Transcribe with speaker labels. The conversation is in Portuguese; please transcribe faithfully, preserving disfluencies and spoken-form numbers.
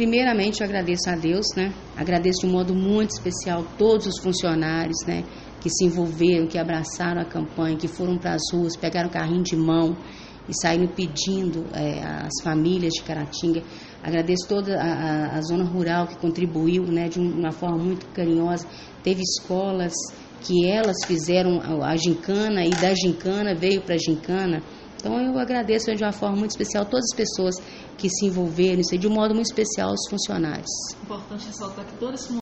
Speaker 1: primeiramente eu agradeço a Deus, né? Agradeço de um modo muito especial todos os funcionários, né? Que se envolveram, que abraçaram a campanha, que foram para as ruas, pegaram carrinho de mão e saíram pedindo é, às famílias de Caratinga. Agradeço toda a, a, a zona rural que contribuiu, né, de uma forma muito carinhosa. Teve escolas que elas fizeram a, a gincana e da gincana veio para a gincana. Então eu agradeço de uma forma muito especial todas as pessoas que se envolveram, isso aí, de um modo muito especial os funcionários.
Speaker 2: Importante ressaltar que todo esse